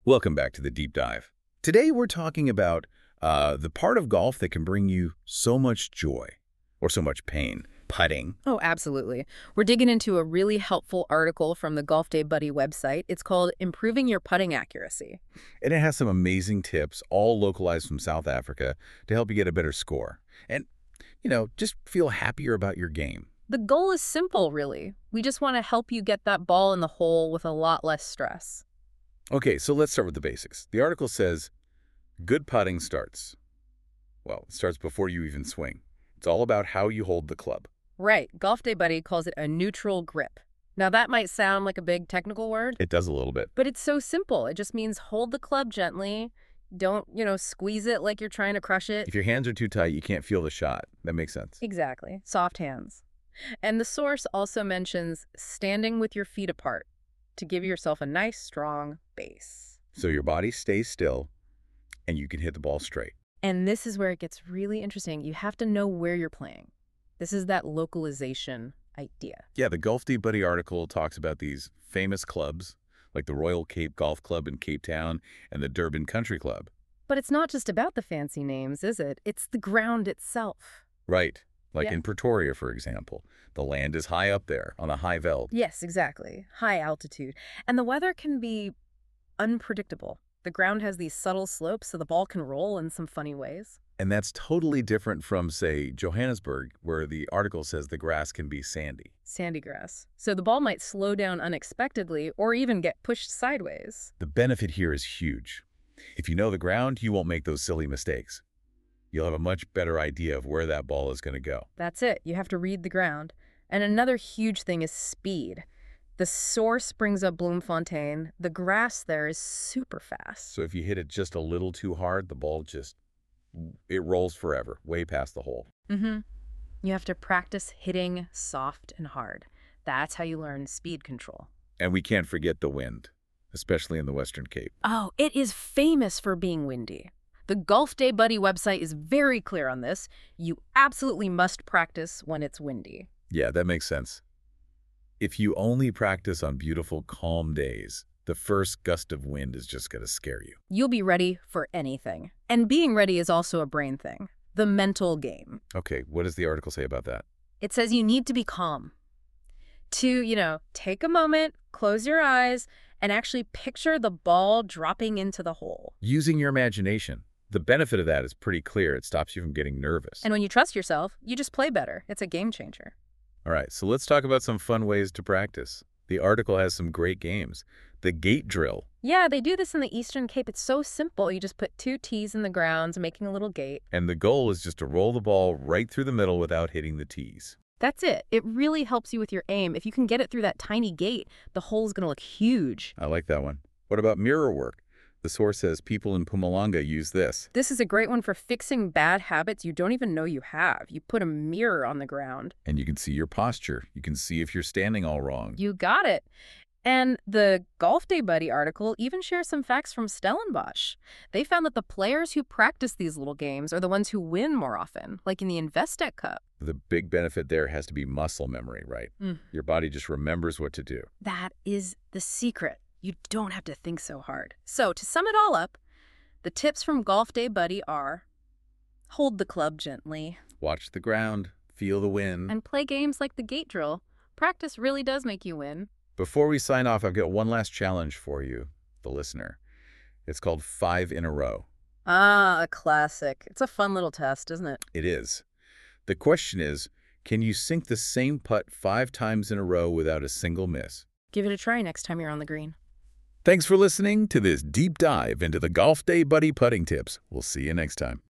Welcome back to the Deep Dive. Today we're talking about the part of golf that can bring you so much joy or so much pain, putting. Oh, absolutely. We're digging into a really helpful article from the Golf Day Buddy website. It's called Improving Your Putting Accuracy. And it has some amazing tips, all localized from South Africa, to help you get a better score. And, just feel happier about your game. The goal is simple, really. We just want to help you get that ball in the hole with a lot less stress. Okay, so let's start with the basics. The article says, good putting starts. Well, it starts before you even swing. It's all about how you hold the club. Right. Golf Day Buddy calls it a neutral grip. Now, that might sound like a big technical word, It does a little bit. but it's so simple. It just means hold the club gently. Don't, squeeze it like you're trying to crush it. If your hands are too tight, you can't feel the shot. That makes sense. Exactly. Soft hands. And the source also mentions standing with your feet apart to give yourself a nice, strong base. So your body stays still, and you can hit the ball straight. And this is where it gets really interesting. You have to know where you're playing. This is that localization idea. Yeah, the Golf Day Buddy article talks about these famous clubs, like the Royal Cape Golf Club in Cape Town and the Durban Country Club. But it's not just about the fancy names, is it? It's the ground itself. Right. Like Yeah. in Pretoria, for example. The land is high up there on the high veld. Yes, exactly. High altitude. And the weather can be unpredictable. The ground has these subtle slopes, so the ball can roll in some funny ways. And that's totally different from, say, Johannesburg, where the article says the grass can be sandy. Sandy grass. So the ball might slow down unexpectedly or even get pushed sideways. The benefit here is huge. If you know the ground, you won't make those silly mistakes. You'll have a much better idea of where that ball is going to go. That's it. You have to read the ground. And another huge thing is speed. The source brings up Bloemfontein. The grass there is super fast. So if you hit it just a little too hard, the ball it rolls forever, way past the hole. You have to practice hitting soft and hard. That's how you learn speed control. And we can't forget the wind, especially in the Western Cape. Oh, it is famous for being windy. The Golf Day Buddy website is very clear on this. You absolutely must practice when it's windy. Yeah, that makes sense. If you only practice on beautiful, calm days, the first gust of wind is just going to scare you. You'll be ready for anything. And being ready is also a brain thing, the mental game. Okay, what does the article say about that? It says you need to be calm. To, take a moment, close your eyes, and actually picture the ball dropping into the hole. Using your imagination. The benefit of that is pretty clear. It stops you from getting nervous. And when you trust yourself, you just play better. It's a game changer. All right, so let's talk about some fun ways to practice. The article has some great games. The gate drill. Yeah, they do this in the Eastern Cape. It's so simple. You just put 2 tees in the ground, making a little gate. And the goal is just to roll the ball right through the middle without hitting the tees. That's it. It really helps you with your aim. If you can get it through that tiny gate, the hole's going to look huge. I like that one. What about mirror work? The source says people in Mpumalanga use this. This is a great one for fixing bad habits you don't even know you have. You put a mirror on the ground. And you can see your posture. You can see if you're standing all wrong. You got it. And the Golf Day Buddy article even shares some facts from Stellenbosch. They found that the players who practice these little games are the ones who win more often, like in the Investec Cup. The big benefit there has to be muscle memory, right? Your body just remembers what to do. That is the secret. You don't have to think so hard. So to sum it all up, the tips from Golf Day Buddy are hold the club gently Watch the ground, feel the wind. and play games like the gate drill. Practice really does make you win. Before we sign off, I've got one last challenge for you, the listener. It's called 5 in a row. Ah, a classic. It's a fun little test, isn't it? It is. The question is, can you sink the same putt 5 times in a row without a single miss? Give it a try next time you're on the green. Thanks for listening to this deep dive into the Golf Day Buddy putting tips. We'll see you next time.